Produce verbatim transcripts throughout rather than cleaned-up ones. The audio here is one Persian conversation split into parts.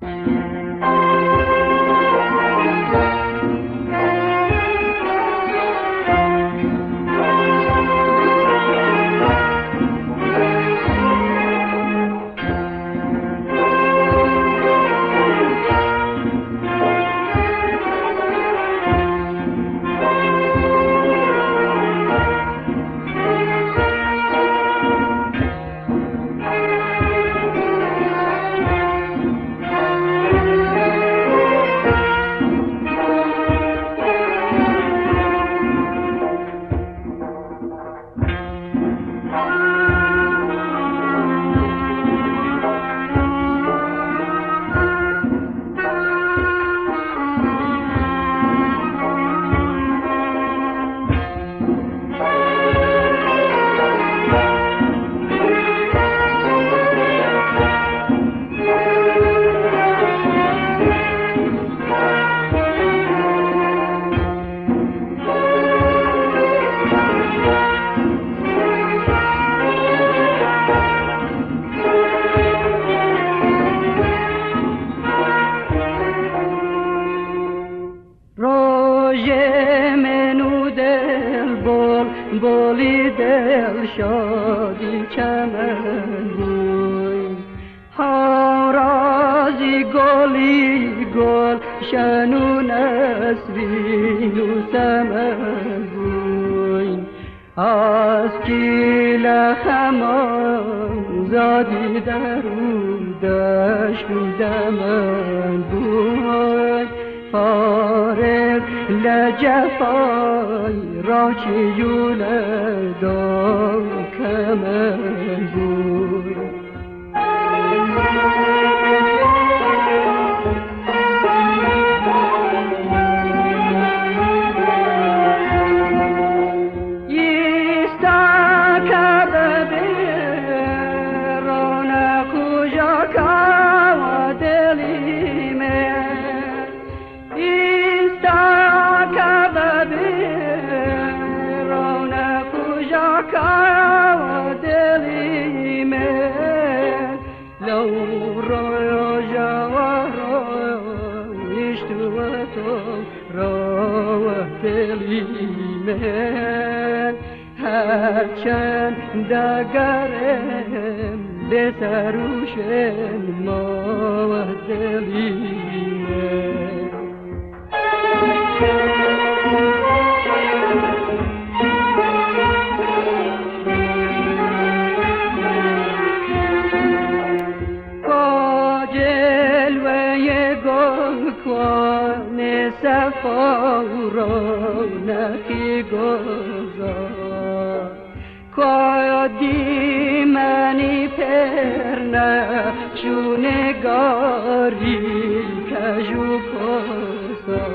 بولی دل شادی چمن بوی هارازی گلی گل شنو نسرین و سمن بوی از کیل خمان زادی درو دشت و دمن بوی فارغ لجفای را چیون دو کمن بود ایستا کبه رانه کجا کوا دلی من کا دلی میں لو رو جوارو اشتو تو رو دلی میں هر چند دگرم بسروشن ما دلی میں رونقی گذار کادی منی پرنه چونگاری کجو کسا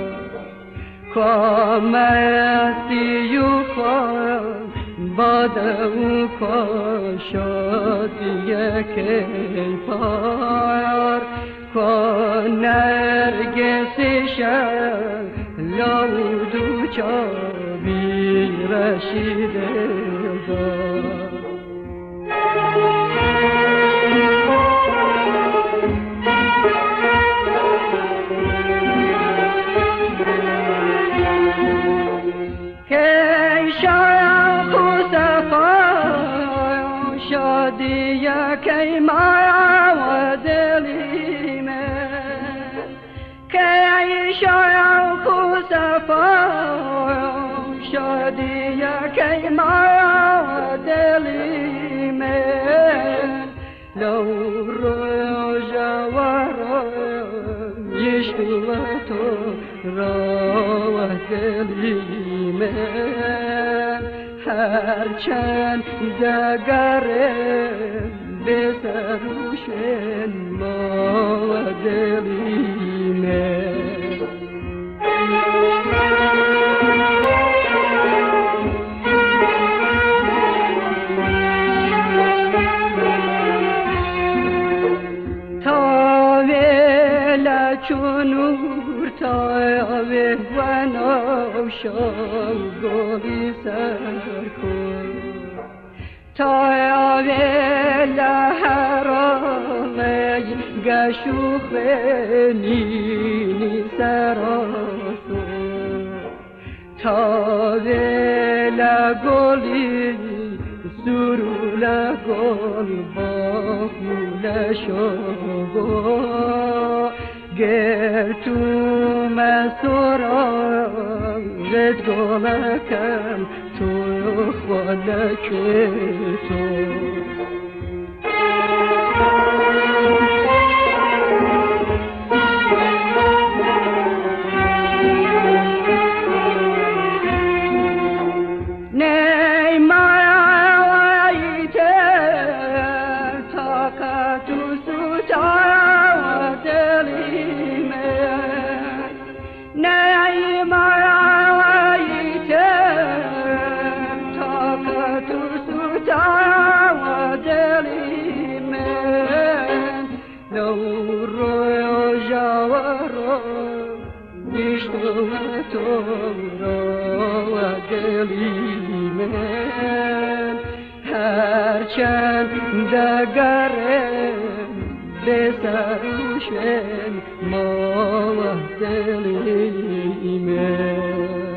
کامستی و کام بادو کشادیه که پار نرگسشم لودو چابی رشیده دار که شاید خصفا شادیه که ما دلی من که شاید خصفا شادیه که ما دلی من لو رو جوارا یشتو تو را دلی من هرچند دگرم بسروشن ما دلی من چونور تاوه و نوشام گوی سر کن تاوه لحرامه گشوخنی سراسو تا لگولی سرو لگول باخول شو گر تو مسورا رد گلکم تو خالک تو هرچند دگره به سروشن ما دلیمه